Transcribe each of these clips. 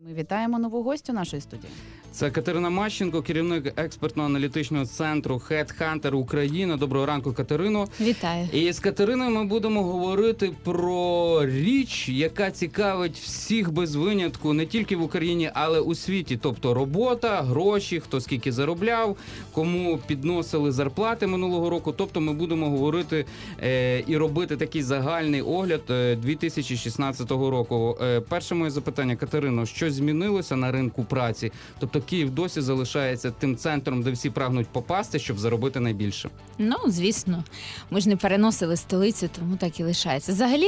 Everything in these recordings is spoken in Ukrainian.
Ми вітаємо нову гостю нашої студії. Це Катерина Мащенко, керівник експертно-аналітичного центру HeadHunter Україна. Доброго ранку, Катерино. Вітаю. І з Катериною ми будемо говорити про річ, яка цікавить всіх без винятку, не тільки в Україні, але у світі. Тобто робота, гроші, хто скільки заробляв, кому підносили зарплати минулого року. Тобто ми будемо говорити і робити такий загальний огляд 2016 року. Перше моє запитання, Катерино, що змінилося на ринку праці? Тобто Київ досі залишається тим центром, де всі прагнуть попасти, щоб заробити найбільше? Ну, звісно. Ми ж не переносили столицю, тому так і лишається. Взагалі,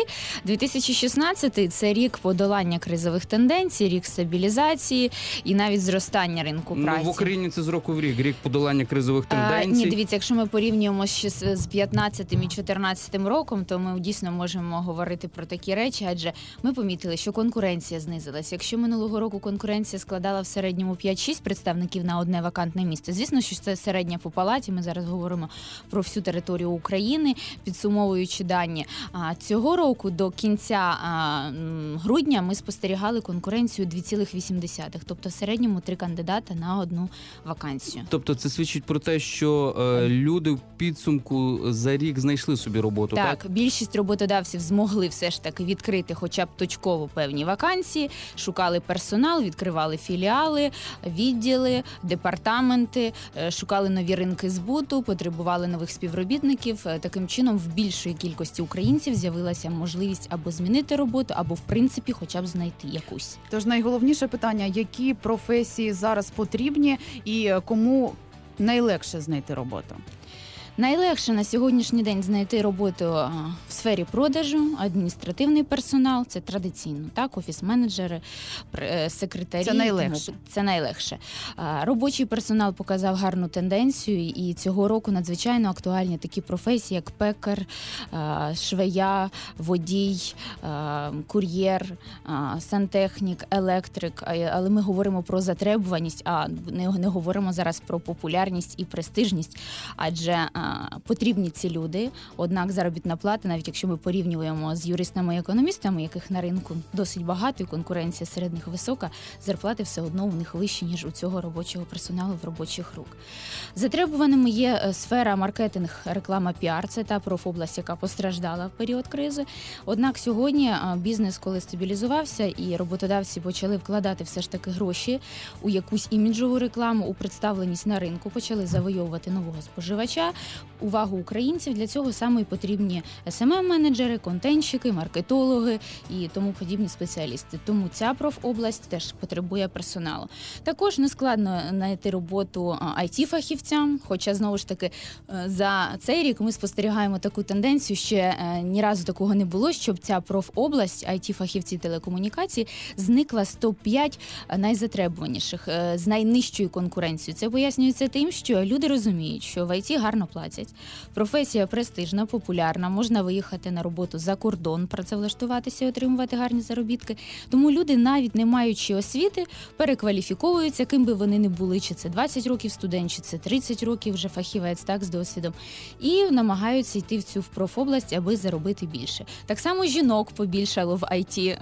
2016 – це рік подолання кризових тенденцій, рік стабілізації і навіть зростання ринку праці. Ну, в Україні це з року в рік подолання кризових тенденцій. Ні, дивіться, якщо ми порівнюємо ще з 15-м і 14-м роком, то ми дійсно можемо говорити про такі речі, адже ми помітили, що конкуренція знизилась. Якщо минулого року конкуренція складала в середньому 5-6 представників на одне вакантне місце, звісно, що це середня по палаті, ми зараз говоримо про всю територію України, підсумовуючи дані. Цього року до кінця грудня ми спостерігали конкуренцію 2,8, тобто в середньому 3 кандидата на одну вакансію. Тобто це свідчить про те, що люди в підсумку за рік знайшли собі роботу, так? Так, більшість роботодавців змогли все ж таки відкрити хоча б точково певні вакансії, шукали персонал, відкривали філіали, відділи, департаменти, шукали нові ринки збуту, потребували нових співробітників. Таким чином, в більшої кількості українців з'явилася можливість або змінити роботу, або, в принципі, хоча б знайти якусь. Тож найголовніше питання, які професії зараз потрібні і кому найлегше знайти роботу? Найлегше на сьогоднішній день знайти роботу в сфері продажу, адміністративний персонал, це традиційно, так, офіс-менеджери, секретарі. Це найлегше. Це найлегше. Робочий персонал показав гарну тенденцію, і цього року надзвичайно актуальні такі професії, як пекар, швея, водій, кур'єр, сантехнік, електрик. Але ми говоримо про затребуваність, а не говоримо зараз про популярність і престижність, адже потрібні ці люди, однак заробітна плата, навіть якщо ми порівнюємо з юристами і економістами, яких на ринку досить багато і конкуренція серед них висока, зарплати все одно у них вищі, ніж у цього робочого персоналу в робочих рук. Затребуваними є сфера маркетинг, реклама, піар, це та профобласть, яка постраждала в період кризи. Однак сьогодні бізнес, коли стабілізувався і роботодавці почали вкладати все ж таки гроші у якусь іміджову рекламу, у представленість на ринку, почали завойовувати нового споживача, увагу українців. Для цього саме і потрібні SMM-менеджери, контентщики, маркетологи і тому подібні спеціалісти. Тому ця профобласть теж потребує персоналу. Також нескладно знайти роботу IT-фахівцям, хоча, знову ж таки, за цей рік ми спостерігаємо таку тенденцію, ще ні разу такого не було, щоб ця профобласть, IT-фахівці телекомунікації, зникла з топ-5 найзатребуваніших, з найнижчою конкуренцією. Це пояснюється тим, що люди розуміють, що в IT гарно платять, професія престижна, популярна, можна виїхати на роботу за кордон, працевлаштуватися і отримувати гарні заробітки. Тому люди, навіть не маючи освіти, перекваліфіковуються, ким би вони не були, чи це 20 років студент, чи це 30 років вже фахівець, так, з досвідом, і намагаються йти в цю профобласть, аби заробити більше. Так само жінок побільшало в IT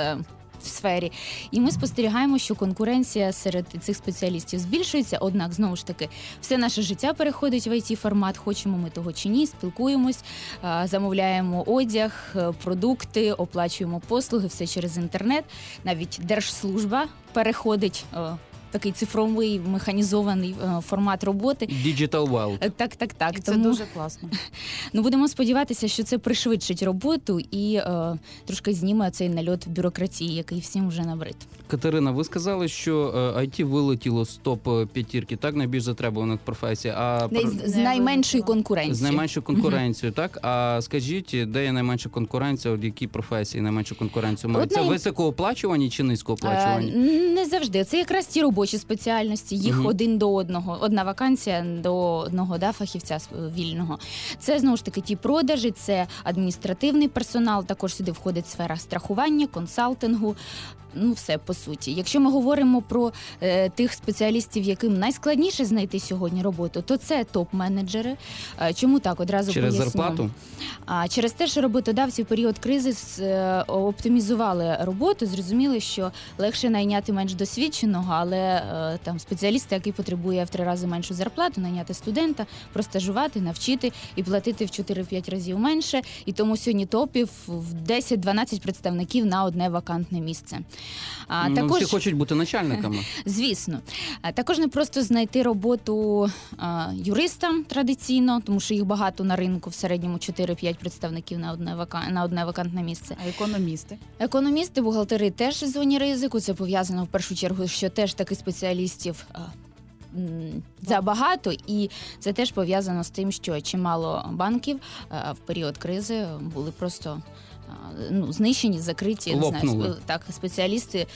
в сфері. І ми спостерігаємо, що конкуренція серед цих спеціалістів збільшується, однак, знову ж таки, все наше життя переходить в IT-формат, хочемо ми того чи ні, спілкуємось, замовляємо одяг, продукти, оплачуємо послуги, все через інтернет. Навіть держслужба переходить такий цифровий, механізований формат роботи. Digital World. Так. Це дуже класно. Ну, будемо сподіватися, що це пришвидшить роботу і трошки зніме цей нальот бюрократії, який всім вже набрид. Катерина, ви сказали, що IT вилетіло з топ-5, так, найбільш затребуваних професій. З найменшою конкуренцією. З найменшою конкуренцією, так? А скажіть, де є найменша конкуренція, от які професії найменшу конкуренцію мають? Це високооплачувані чи низькооплачувані? Не завжди. Це якраз ті робочі спеціальності, їх один до одного. Одна вакансія до одного фахівця вільного. Це, знову ж таки, ті продажі, це адміністративний персонал, також сюди входить сфера страхування, консалтингу, все по суті. Якщо ми говоримо про тих спеціалістів, яким найскладніше знайти сьогодні роботу, то це топ-менеджери. Чому так? Одразу Через поясню. зарплату? Через те, що роботодавці в період кризи оптимізували роботу, зрозуміли, що легше найняти менш досвідченого, але там спеціаліста, який потребує в 3 рази меншу зарплату, найняти студента, простажувати, навчити і платити в 4-5 разів менше. І тому сьогодні топів в 10-12 представників на одне вакантне місце. Всі хочуть бути начальниками. Звісно. Також не просто знайти роботу юристам традиційно, тому що їх багато на ринку, в середньому 4-5 представників на одне вакантне місце. А економісти? Економісти, бухгалтери теж в зоні ризику. Це пов'язано в першу чергу, що теж таких спеціалістів забагато, і це теж пов'язано з тим, що чимало банків в період кризи були просто знищені, закриті. Лопнули. Спеціалісти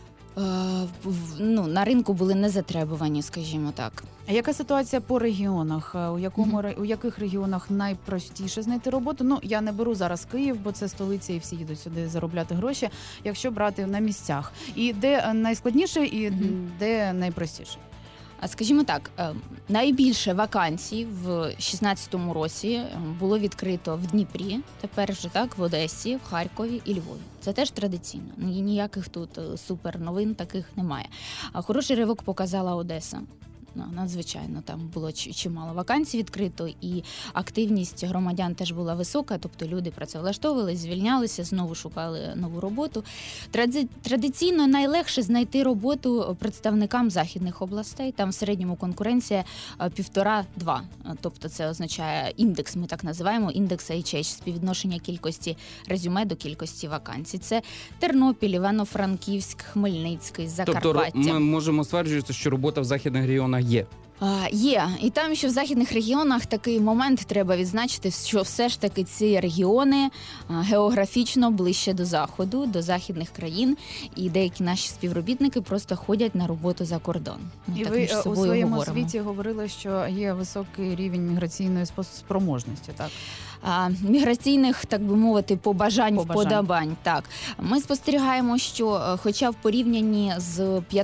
на ринку були не затребувані, скажімо так. А яка ситуація по регіонах? У яких регіонах найпростіше знайти роботу? Я не беру зараз Київ, бо це столиця і всі їдуть сюди заробляти гроші. Якщо брати на місцях. І де найскладніше, і де найпростіше? Скажімо так, найбільше вакансій в 2016 році було відкрито в Дніпрі, тепер вже так, в Одесі, в Харкові і Львові. Це теж традиційно. Ніяких тут супер новин таких немає. Хороший ривок показала Одеса. Надзвичайно, там було чимало вакансій відкрито, і активність громадян теж була висока, тобто люди працевлаштовувались, звільнялися, знову шукали нову роботу. Традиційно найлегше знайти роботу представникам західних областей, там в середньому конкуренція 1,5-2, тобто це означає індекс, ми так називаємо, індекс HH, співвідношення кількості резюме до кількості вакансій. Це Тернопіль, Івано-Франківськ, Хмельницький, Закарпаття. Тобто ми можемо стверджувати, що робота в західних регіонах є. Є. І там, що в західних регіонах такий момент треба відзначити, що все ж таки ці регіони географічно ближче до Заходу, до західних країн, і деякі наші співробітники просто ходять на роботу за кордон. І ви у своєму звіті говорили, що є високий рівень міграційної спроможності, так? Міграційних, так би мовити, вподобань. Так. Ми спостерігаємо, що хоча в порівнянні з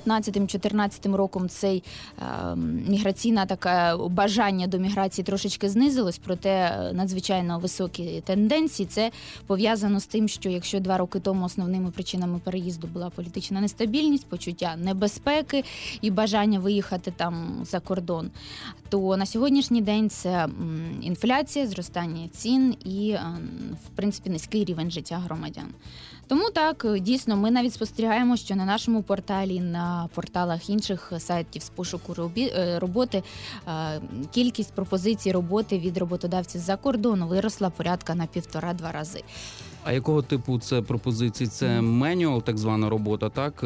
15-14 роком цей міграційне таке бажання до міграції трошечки знизилось, проте надзвичайно високі тенденції. Це пов'язано з тим, що якщо 2 роки тому основними причинами переїзду була політична нестабільність, почуття небезпеки і бажання виїхати там за кордон, то на сьогоднішній день це інфляція, зростання цін і, в принципі, низький рівень життя громадян. Тому так, дійсно, ми навіть спостерігаємо, що на нашому порталі, на порталах інших сайтів з пошуку роботи кількість пропозицій роботи від роботодавців за кордону виросла порядка на 1,5-2 рази. А якого типу це пропозиції? Це менюал, так звана робота, так?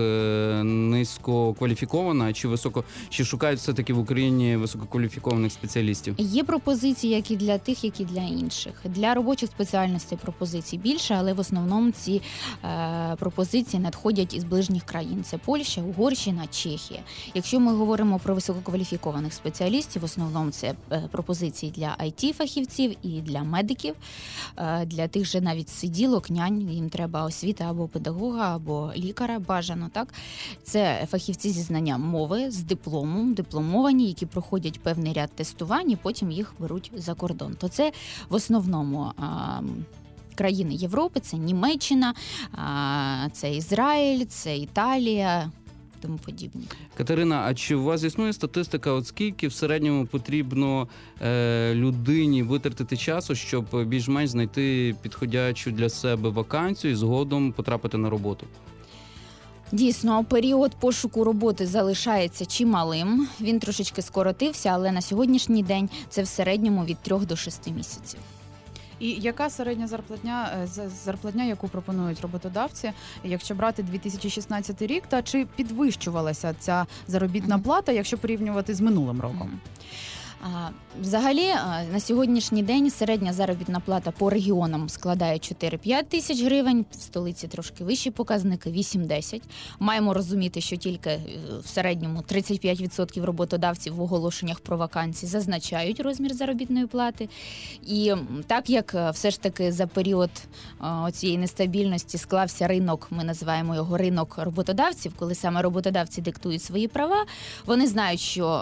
Низькокваліфікована чи шукають все-таки в Україні висококваліфікованих спеціалістів? Є пропозиції як і для тих, як і для інших. Для робочих спеціальностей пропозицій більше, але в основному ці пропозиції надходять із ближніх країн. Це Польща, Угорщина, Чехія. Якщо ми говоримо про висококваліфікованих спеціалістів, в основному це пропозиції для IT-фахівців і для медиків, для тих же навіть сиділок, нянь, їм треба освіта або педагога, або лікаря, бажано, так? Це фахівці зі знанням мови, з дипломом, дипломовані, які проходять певний ряд тестувань і потім їх беруть за кордон. То це в основному країни Європи, це Німеччина, це Ізраїль, це Італія, тому подібне. Катерина, а чи у вас існує статистика, от скільки в середньому потрібно людині витратити часу, щоб більш-менш знайти підходячу для себе вакансію і згодом потрапити на роботу? Дійсно, період пошуку роботи залишається чималим. Він трошечки скоротився, але на сьогоднішній день це в середньому від 3 до 6 місяців. І яка середня зарплатня, яку пропонують роботодавці, якщо брати 2016 рік, та чи підвищувалася ця заробітна плата, якщо порівнювати з минулим роком? Взагалі, на сьогоднішній день середня заробітна плата по регіонам складає 4-5 тисяч гривень, в столиці трошки вищі показники – 8-10. Маємо розуміти, що тільки в середньому 35% роботодавців в оголошеннях про вакансії зазначають розмір заробітної плати. І так як все ж таки за період цієї нестабільності склався ринок, ми називаємо його ринок роботодавців, коли саме роботодавці диктують свої права, вони знають, що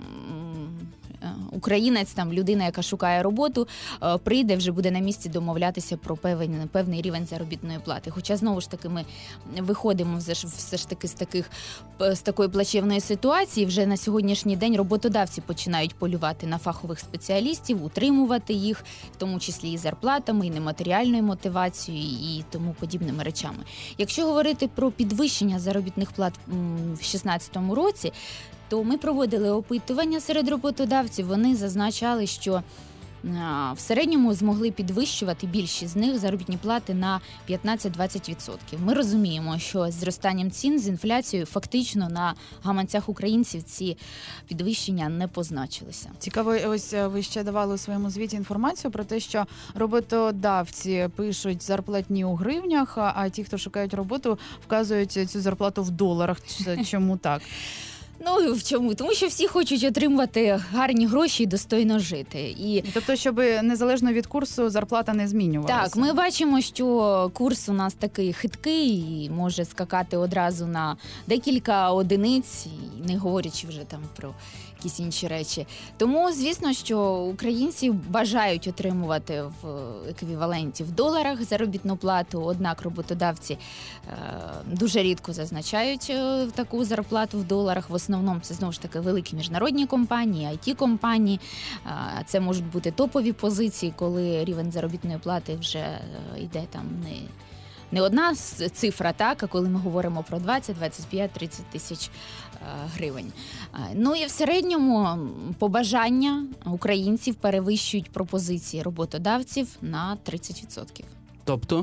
українець, там людина, яка шукає роботу, прийде, вже буде на місці домовлятися про певний рівень заробітної плати. Хоча, знову ж таки, ми виходимо все ж таки з такої плачевної ситуації. Вже на сьогоднішній день роботодавці починають полювати на фахових спеціалістів, утримувати їх, в тому числі і зарплатами, і нематеріальною мотивацією, і тому подібними речами. Якщо говорити про підвищення заробітних плат в 2016 році, то ми проводили опитування серед роботодавців, вони зазначали, що в середньому змогли підвищувати більшість з них заробітні плати на 15-20%. Ми розуміємо, що з зростанням цін, з інфляцією фактично на гаманцях українців ці підвищення не позначилися. Цікаво, ось ви ще давали у своєму звіті інформацію про те, що роботодавці пишуть зарплатні у гривнях, а ті, хто шукають роботу, вказують цю зарплату в доларах. Чому так? Ну, в чому? Тому що всі хочуть отримувати гарні гроші і достойно жити. Тобто, щоб незалежно від курсу зарплата не змінювалася? Так, ми бачимо, що курс у нас такий хиткий і може скакати одразу на декілька одиниць, не говорячи вже там про якісь інші речі. Тому, звісно, що українці бажають отримувати в еквіваленті в доларах заробітну плату, однак роботодавці дуже рідко зазначають таку зарплату в доларах. В основному це, знову ж таки, великі міжнародні компанії, IT-компанії. Це можуть бути топові позиції, коли рівень заробітної плати вже йде там не одна цифра, так, а коли ми говоримо про 20, 25, 30 тисяч гривень. Ну і в середньому побажання українців перевищують пропозиції роботодавців на 30%. Тобто?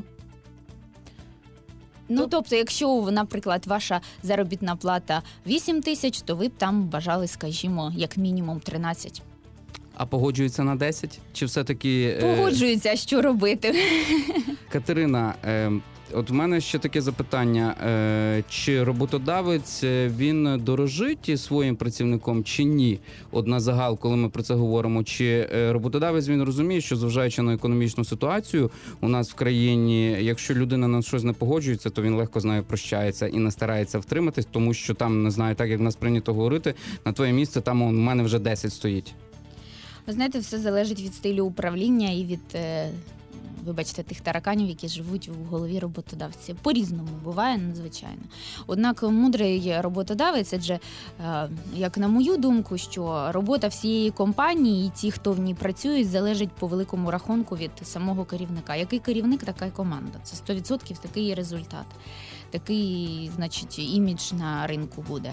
Тобто, якщо, наприклад, ваша заробітна плата 8 тисяч, то ви б там бажали, скажімо, як мінімум 13. А погоджуються на 10? Чи все-таки... Погоджуються, а що робити? Катерина, от в мене ще таке запитання. Чи роботодавець, він дорожить своїм працівником чи ні? От на загал, коли ми про це говоримо, чи роботодавець, він розуміє, що зважаючи на економічну ситуацію у нас в країні, якщо людина на щось не погоджується, то він легко з нею прощається і не старається втриматись, тому що там, не знаю, так як в нас прийнято говорити, на твоє місце там у мене вже 10 стоїть. Ви знаєте, все залежить від стилю управління і від, вибачте, тих тараканів, які живуть в голові роботодавця. По-різному буває, надзвичайно. Однак мудрий роботодавець, адже, як на мою думку, що робота всієї компанії і ті, хто в ній працюють, залежить по великому рахунку від самого керівника. Який керівник, така й команда. Це 100% такий є результат. Такий, значить, імідж на ринку буде.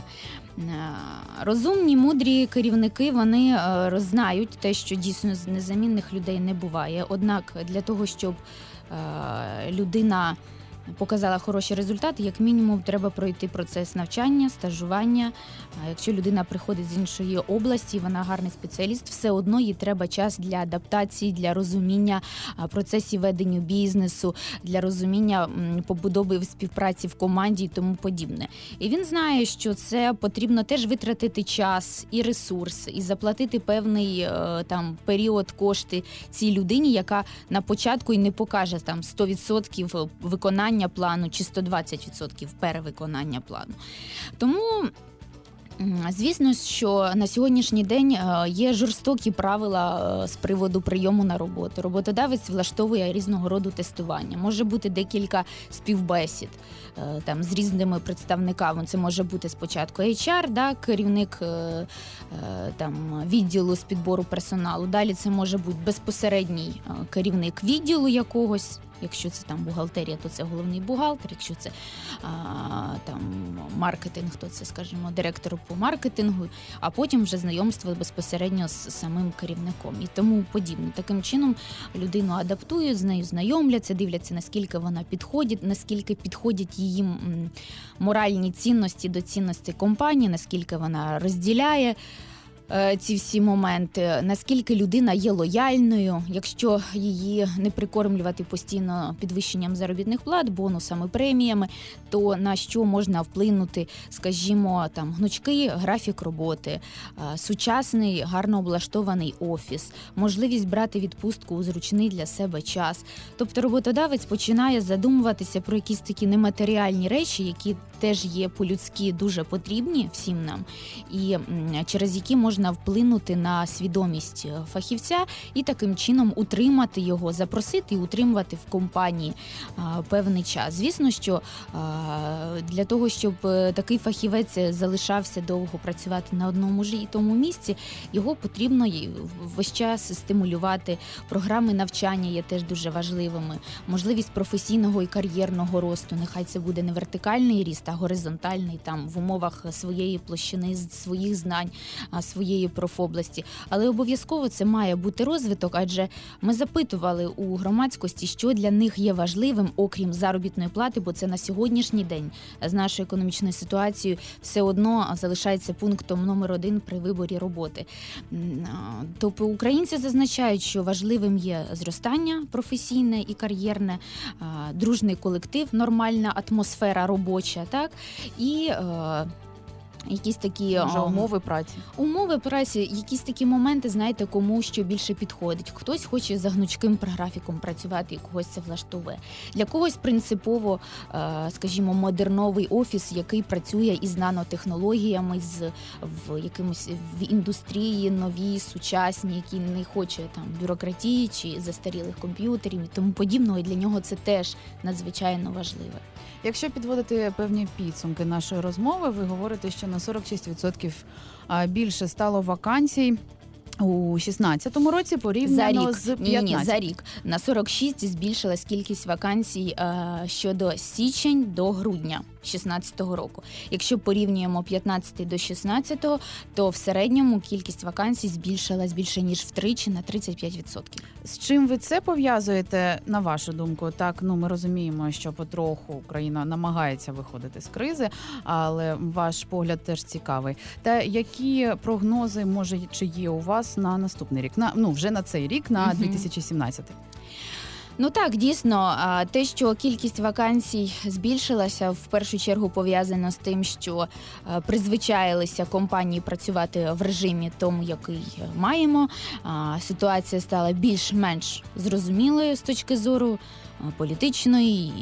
Розумні, мудрі керівники, вони знають те, що дійсно незамінних людей не буває. Однак для того, щоб людина показала хороші результати, як мінімум треба пройти процес навчання, стажування. Якщо людина приходить з іншої області, вона гарний спеціаліст, все одно їй треба час для адаптації, для розуміння процесів ведення бізнесу, для розуміння побудови співпраці в команді і тому подібне. І він знає, що це потрібно теж витратити час і ресурс, і заплатити певний там період, кошти цій людині, яка на початку і не покаже там 100% виконання плану чи 120% перевиконання плану. Тому, звісно, що на сьогоднішній день є жорстокі правила з приводу прийому на роботу. Роботодавець влаштовує різного роду тестування. Може бути декілька співбесід там, з різними представниками. Це може бути спочатку HR, да, керівник там, відділу з підбору персоналу. Далі це може бути безпосередній керівник відділу якогось. Якщо це там бухгалтерія, то це головний бухгалтер. Якщо це там маркетинг, то це, скажімо, директор по маркетингу, а потім вже знайомство безпосередньо з самим керівником і тому подібне. Таким чином людину адаптують, з нею знайомляться, дивляться, наскільки вона підходить, наскільки підходять її моральні цінності до цінностей компанії, наскільки вона розділяє ці всі моменти, наскільки людина є лояльною, якщо її не прикормлювати постійно підвищенням заробітних плат, бонусами, преміями, то на що можна вплинути, скажімо, там гнучкий графік роботи, сучасний, гарно облаштований офіс, можливість брати відпустку у зручний для себе час. Тобто роботодавець починає задумуватися про якісь такі нематеріальні речі, які теж є по-людськи дуже потрібні всім нам, і через які можна вплинути на свідомість фахівця і таким чином утримати його, запросити і утримувати в компанії певний час. Звісно, що для того, щоб такий фахівець залишався довго працювати на одному ж і тому місці, його потрібно весь час стимулювати. Програми навчання є теж дуже важливими. Можливість професійного і кар'єрного росту. Нехай це буде не вертикальний ріст, а горизонтальний, там в умовах своєї площини, своїх знань, своєї профобласті. Але обов'язково це має бути розвиток, адже ми запитували у громадськості, що для них є важливим, окрім заробітної плати, бо це на сьогоднішній день з нашою економічною ситуацією все одно залишається пунктом номер 1 при виборі роботи. Тобто українці зазначають, що важливим є зростання професійне і кар'єрне, дружний колектив, нормальна атмосфера робоча, так? І якісь такі умови праці. Умови праці, якісь такі моменти, знаєте, кому що більше підходить. Хтось хоче за гнучким графіком працювати, і когось це влаштовує. Для когось принципово, скажімо, модерновий офіс, який працює із нанотехнологіями, в індустрії нові, сучасні, які не хоче там бюрократії чи застарілих комп'ютерів і тому подібного. І для нього це теж надзвичайно важливе. Якщо підводити певні підсумки нашої розмови, ви говорите, що на 46% більше стало вакансій у 2016 році порівняно з 2015. Ні, за рік. На 46 збільшилась кількість вакансій щодо січень до грудня 2016 року. Якщо порівнюємо 15 до 16, то в середньому кількість вакансій збільшилась більше ніж втричі, на 35%. З чим ви це пов'язуєте, на вашу думку? Так, ми розуміємо, що потроху Україна намагається виходити з кризи, але ваш погляд теж цікавий. Та які прогнози, може, чи є у вас на наступний рік? Вже на цей рік, на 2017? Ну так, дійсно, те, що кількість вакансій збільшилася, в першу чергу пов'язано з тим, що призвичаїлися компанії працювати в режимі тому, який маємо. Ситуація стала більш-менш зрозумілою з точки зору політичної,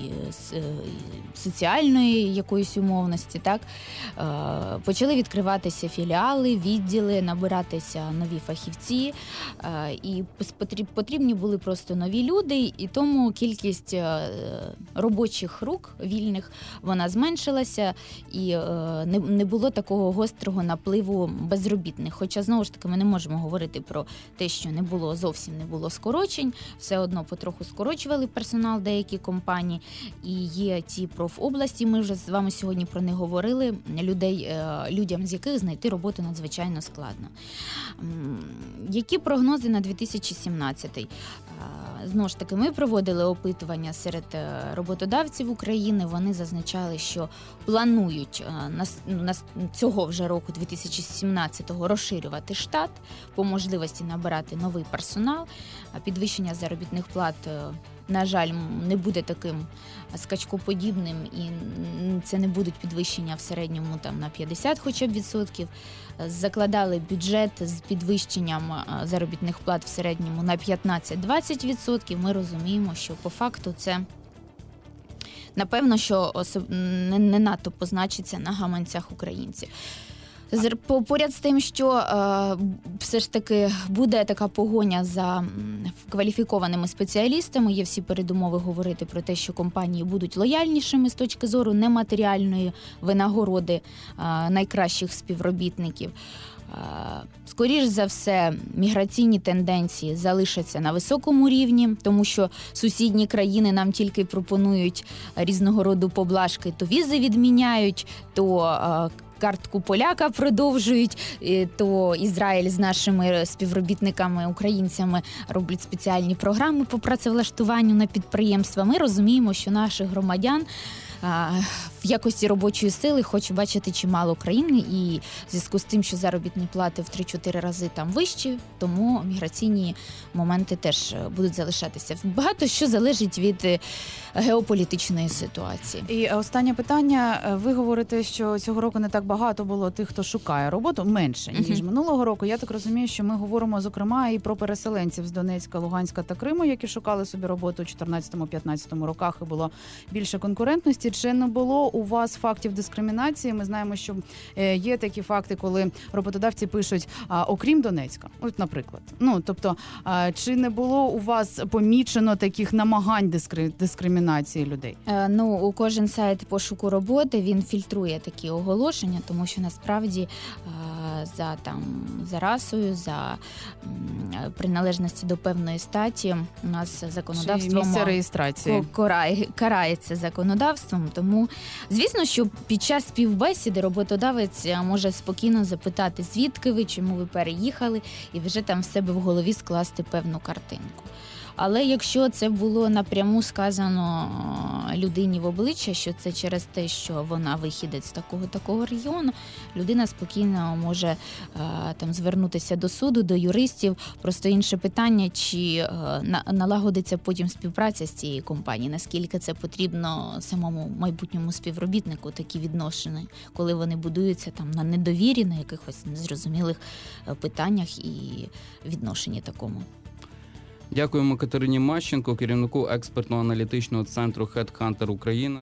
соціальної якоїсь умовності, так? Почали відкриватися філіали, відділи, набиратися нові фахівці, і потрібні були просто нові люди, і тому кількість робочих рук вільних, вона зменшилася, і не було такого гострого напливу безробітних. Хоча, знову ж таки, ми не можемо говорити про те, що зовсім не було скорочень, все одно потроху скорочували персонал деякі компанії, і є ті профобласті, ми вже з вами сьогодні про них говорили, людям з яких знайти роботу надзвичайно складно. Які прогнози на 2017? Знову ж таки, ми проводили опитування серед роботодавців України, вони зазначали, що планують цього вже року, 2017-го, розширювати штат, по можливості набирати новий персонал, підвищення заробітних плат, на жаль, не буде таким скачкоподібним, і це не будуть підвищення в середньому на 50 хоча б відсотків. Закладали бюджет з підвищенням заробітних плат в середньому на 15-20%. Ми розуміємо, що по факту це, напевно, що не надто позначиться на гаманцях українців. Поряд з тим, що все ж таки буде така погоня за кваліфікованими спеціалістами, є всі передумови говорити про те, що компанії будуть лояльнішими з точки зору нематеріальної винагороди найкращих співробітників. Скоріш за все, міграційні тенденції залишаться на високому рівні, тому що сусідні країни нам тільки пропонують різного роду поблажки, то візи відміняють, то картку поляка продовжують, то Ізраїль з нашими співробітниками, українцями, роблять спеціальні програми по працевлаштуванню на підприємства. Ми розуміємо, що наших громадян в якості робочої сили хочу бачити чимало країн, і в зв'язку з тим, що заробітні плати в 3-4 рази там вищі, тому міграційні моменти теж будуть залишатися. Багато що залежить від геополітичної ситуації. І останнє питання. Ви говорите, що цього року не так багато було тих, хто шукає роботу, менше, ніж минулого року. Я так розумію, що ми говоримо, зокрема, і про переселенців з Донецька, Луганська та Криму, які шукали собі роботу у 2014-2015 роках, і було більше конкурентності. Чи не було у вас фактів дискримінації? Ми знаємо, що є такі факти, коли роботодавці пишуть, окрім Донецька, от, наприклад. Ну, тобто, чи не було у вас помічено таких намагань дискримінації людей? Ну, кожен сайт пошуку роботи, він фільтрує такі оголошення, тому що насправді за расою, за приналежності до певної статі у нас законодавством місце реєстрації карається законодавством. Тому, звісно, що під час співбесіди роботодавець може спокійно запитати, звідки ви, чому ви переїхали, і вже там в себе в голові скласти певну картинку. Але якщо це було напряму сказано людині в обличчя, що це через те, що вона вихідець з такого регіону, людина спокійно може там звернутися до суду, до юристів. Просто інше питання, чи налагодиться потім співпраця з цією компанією, наскільки це потрібно самому майбутньому співробітнику, такі відношення, коли вони будуються там на недовірі, на якихось незрозумілих питаннях і відношенні такому. Дякуємо Катерині Мащенко, керівнику експертно-аналітичного центру HeadHunter Україна.